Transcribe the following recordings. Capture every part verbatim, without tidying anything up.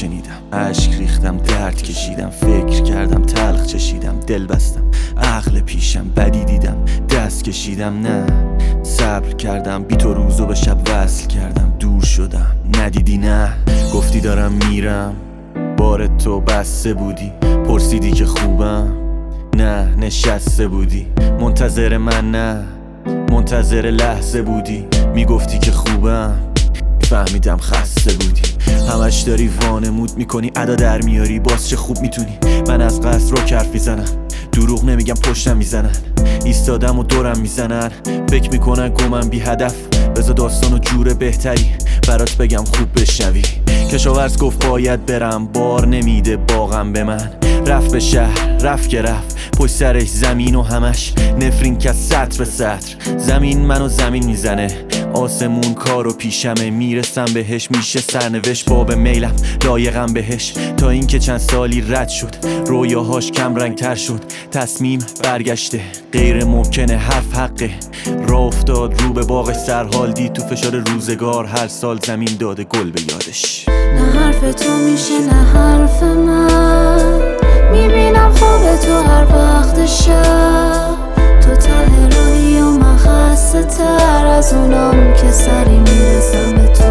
شنیدم، اشک ریختم، درد کشیدم، فکر کردم، تلخ چشیدم، دل بستم، عقل پیشم، بدی دیدم، دست کشیدم، نه صبر کردم، بی تو روزو به شب وصل کردم، دور شدم، ندیدی نه گفتی دارم میرم، بار تو بسته بودی، پرسیدی که خوبم، نه نشسته بودی، منتظر من نه منتظر لحظه بودی، میگفتی که خوبم، فهمیدم خسته بودی، همش داری وانمود میکنی، ادا در میاری، باز چه خوب میتونی من از قصد رو کرف میزنم، دروغ نمیگم پشتم میزنن، ایستادم و دورم میزنن، فکر میکنن گمم بی هدف، بذار داستانو جور بهتری برات بگم خوب بشنوی. کشاورز گفت باید برم، بار نمیده باغم به من، رفت به شهر رفت که رفت، پشت سرش زمین و همش نفرین که سطر به سطر، زمین منو زمین میزنه، آسمون کارو پیشمه، میرسم بهش میشه سرنوشت، باب میلم لایقم بهش، تا اینکه چند سالی رد شد، رویاهاش کم رنگ تر شد، تصمیم برگشته، غیر ممکنه حرف حقه، راه افتاد رو به باغ سرحال دید، تو فشار روزگار هر سال زمین داده گل به یادش. نه حرف تو میشه نه حرف من، میبینم خواب تو هر وقت شب، تو ته راهی و من خسته تر از اونام که سری میرسم به تو.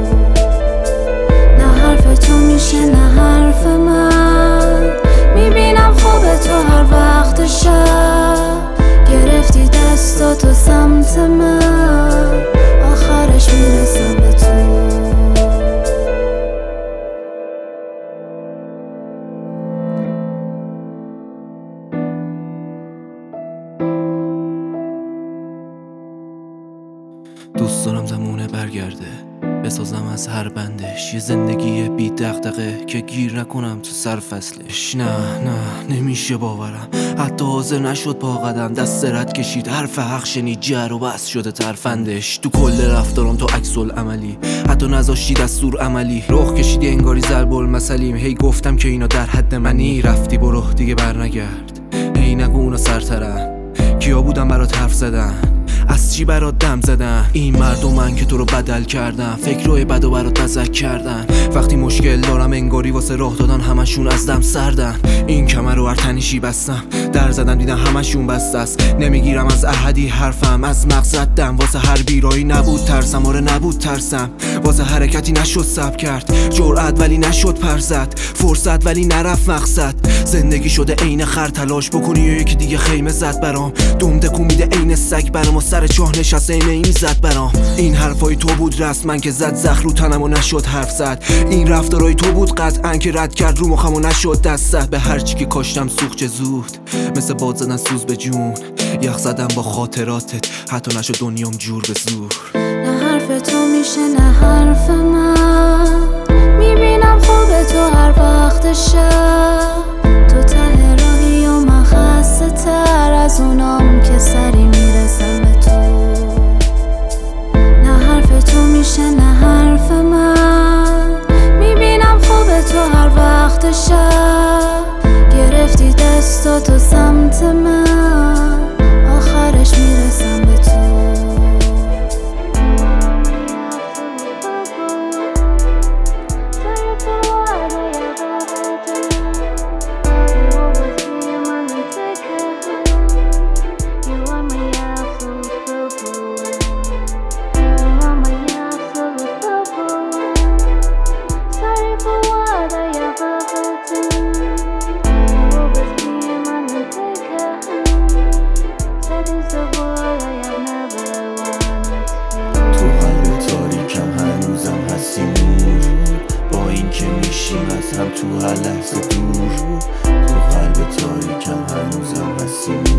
نه حرف تو میشه نه حرف من، میبینم خواب تو هر وقت شب، گرفتی دستاتو سمت من، آخرش میرسم به تو. دوست دارم زمونه برگرده، بسازم از هر بندش یه زندگی بی دغدغه که گیر نکنم تو سر فصلش. نه نه نمیشه باورم، حتی حاضر نشد پا قدم، دست رد کشید، حرف حق شنید، جر و بس شده ترفندش، تو کل رفتارم تو عکس العملی، حتی نذاشتی دستور عملی، رخ کشیدی انگاری ضرب المثلیم، هی گفتم که اینا در حد منی، رفتی برو دیگه برنگرد، هی نگو اونا سرترن، کیا بودم برات حرف زدن، از چی برات دم زدن، این مردم من که تو رو بدل کردن، فکر روی بد و برات بزک کردن، وقتی مشکل دارم انگاری واسه راه دادن همشون از دم سردن، این کمر رو هر تنیشی بستم، در زدم دیدم همشون بسته است، نمیگیرم از احدی حرفم، از مغز زدم، واسه هر بیرایی نبود ترسم، آره نبود ترسم، واسه حرکتی نشد صبر کرد، جرأت ولی نشد پر زد، فرصت ولی نرفت مقصد، زندگی شده عین خر، تلاش بکنی و یکی دیگه خیمه زد برام، دوم تکون میده عین سگ برام، و سر چاه نشسته این این زد برام، این حرفای تو بود رسم من که زد زخ رو تنم و نشد حرف زد، این رفتارای تو بود قطعا که رد کرد رو مخم و نشد دست زد، به هر چی که کاشتم سوخت چه زود، مثل باد زدن سوز به جون، یخ زدم با خاطراتت، حتی نشد دنیام جور به زور. نه حرف تو میشه نه حرف من، میبینم خواب تو هر وقت شب، تو ته راهی و من خسته تر از اونام که سری میرسم به تو. نه حرف تو میشه نه حرف من، میبینم خواب تو هر وقت شب، گرفتی دستاتو سمت من، آخرش میرسم به تو. از هم تو هر لحظه دور، تو قلب تاریکم هنوزم هستی.